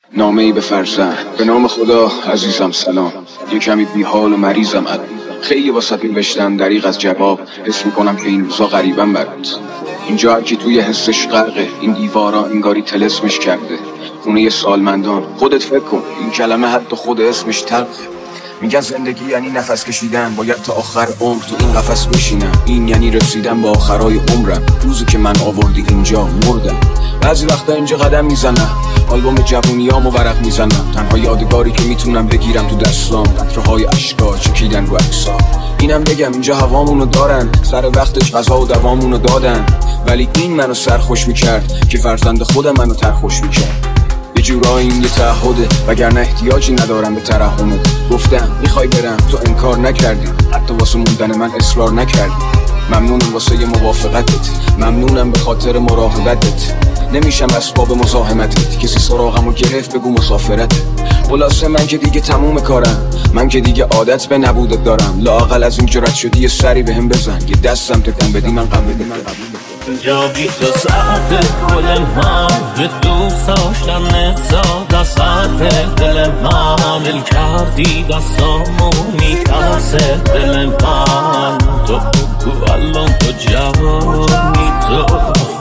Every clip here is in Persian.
نامه‌ای به فرزند. به نام خدا عزیزم سلام. یه کمی بیحال و مریضم الان. خیلی واسط نوشتم دریغ از جواب. حس میکنم که این روزا غریبم برات. اینجا هرکی توی حسش غرقه. این دیوارا انگاری طلسمش کرده. خونه سالمندان. خودت فکر کن این کلمه حتی خود اسمش تلخه. میگن زندگی یعنی نفس کشیدن، باید تا آخر عمر تو این قفس بشینم. این یعنی رسیدن به آخرای عمرم. روزی که من آوردی اینجا مردم. بعضی وقتا اینجا قدم میزنم، آلبوم جوونیامو ورق میزنم. تنها یادگاری که میتونم بگیرم تو دستام قطره‌های اشکا چکیدن رو عکسا. اینم بگم اینجا هوامونو دارن، سر وقتش غذا و دوامونو دادن. ولی این منو سرخوش میکرد که فرزند خودم منو ترخوش میکرد. یه جورایی این یه تعهده، وگرنه احتیاجی ندارم به ترحمت. گفتم میخوای برم، تو انکار نکردی، حتی واسه موندن من اصرار نکردی. ممنونم واسه موافقتت، ممنونم به خاطر مراقبتت. نمیشم اسباب مزاحمتت، کسی سراغمو گرفت بگو مسافرت. خلاصه من که دیگه تموم کارم، من که دیگه عادت به نبودت دارم. لااقل از این جرأت شدی یه سری بهم بزن، یه دستم تکون بدی من غم بده. اینجا بی تو ساعت گل من، به دوست داشتن زاد ساعت دل من. دل کردی دستامو میترسه دل من. تو بگو الان کجایی تو؟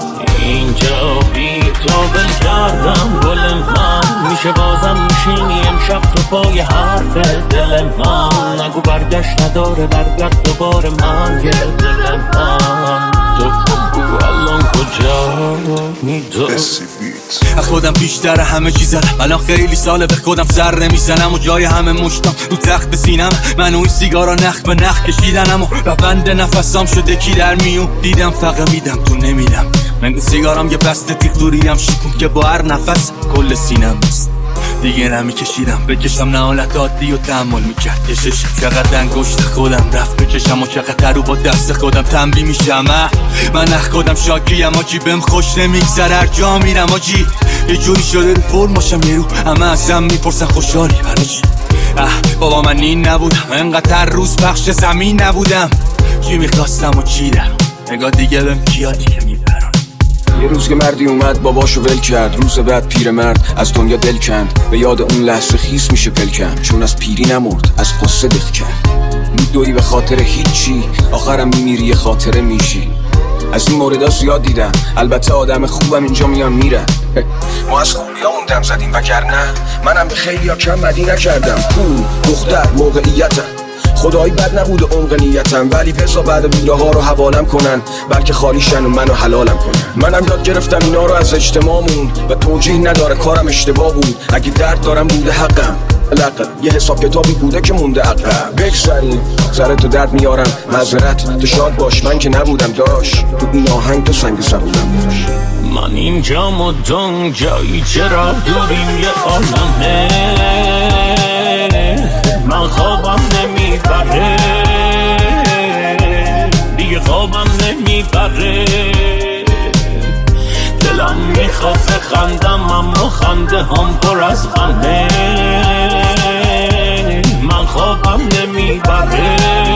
اینجا بی تو بل کردم گل من. میشه بازم میشینی امشب تو پای حرف دل من. نگو برگشت نداره برگرد دوباره من یه دل من. تو بگو الان کجایی تو؟ از خودم بیشتر همه چی زدم، الان خیلی ساله به خودم سر نمیزنم. و جای همه مشتم رو تخت سینم، من و این سیگارا نخ به نخ کشیدنم. و روند نفسام شده کی در میون دیدم فقط میدم تو نمیدم. من سیگارام یه بسته تیغ دوریم شکم که با هر نفس کل سینم است. دیگه نمیکشیدم بکشم، نه حالت عادی و تحمل میکرد کشش. چقدر انگشت خودم رفت بکشم و چقدر رو با دست خودم تنبیه میشم. من اخ خودم شاکیم آجی، بهم خوش نمیگذره هر جا میرم آجی. یه جوری شده رو فرم باشم یه رو همه ازم میپرسن خوشحالی برای چی؟ بابا من این نبودم، انقدر روز پخش زمین نبودم. چی میخواستم و چی دارم، نگاه دیگه بهم کیا دیگه میبرن. یه روز که مردی اومد باباشو ول کرد، روز بعد پیرمرد از دنیا دل کند. به یاد اون لحظه خیس میشه پلکم، چون از پیری نمرد از قصه دق کرد. میدوی به خاطر هیچی، آخرم میمیری یه خاطره میشی. از این موردها زیاد دیدم، البته آدم خوبم اینجا میان میرن. ما از خوبیا موندم زدیم، وگرنه منم به خیلیا کم بدی نکردم. پول، دختر، موقعیتم، خدایی بد نبود عمق نیتم. ولی بسا بعد بیره ها رو حوالم کنن، بلکه خالیشن و منو حلالم کنن. منم یاد گرفتم اینا رو از اجتماعمون، و توجیه نداره کارم اشتباه بود. اگه درد دارم بوده حقم، لقب یه حساب کتابی بوده که مونده عقب. بگذاریم سر تو درد میارم، معذرت تو شاد باش، من که نبودم داشت تو این آهنگ تو سنگ سبودم داشت. من اینجا مدام جایی چرا دوریم یه عالمه. من خوابم نمیبره دیگه، خوابم نمیبره. دلم میخواد بخندم اما خنده هم پر از غمه. من خوابم نمیبره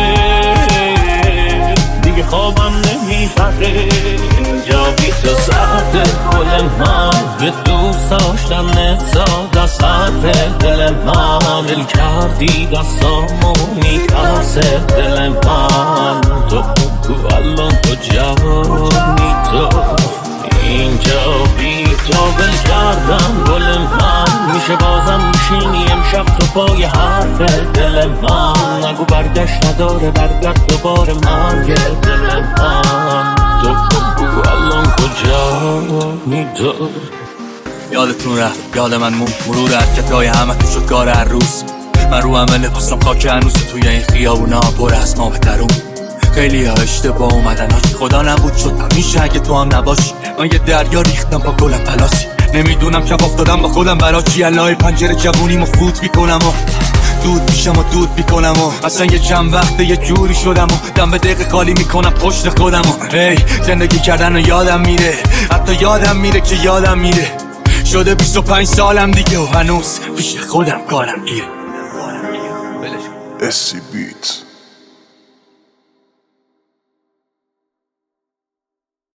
دیگه، خوابم نمیبره. اینجا بی تو ساعت گل من، به دوست داشتن زاد ساعت دل من. دل کردی دستامو میترسه دل من. تو بگو الان کجایی تو؟ اینجا بی تو بل کردم گل من. میشه بازم میشینی امشب تو پای حرف دل من. نگو برگشت نداره برگرد دوباره من یه دل من. تو بگو الان کجایی تو؟ یادتون رفت یاد من مرور حرکتای همه تو شد کار هر روز. من رو همه لباسم خاک هنوز توی این خیابونا پر از ما بترون. خیلی ها اشتباه اومدن هاچی، خدا نبود شد همیشه اگه تو هم نباشی. من یه دریا ریختم با گلم پلاسی، نمیدونم چپ افتادم با خودم برا چی. الهی پنجره جوونیمو فوت میکنم و دود میشم و دود میکنم و اصلا یه چند وقته یه جوری شدم و دم به دقیقه خالی میکنم پشت خودم و هی زندگی کردن و یادم میره، حتی یادم میره که یادم میره. شده 25 سالم دیگه و هنوز پیش خودم کارم گیره. SC Beats.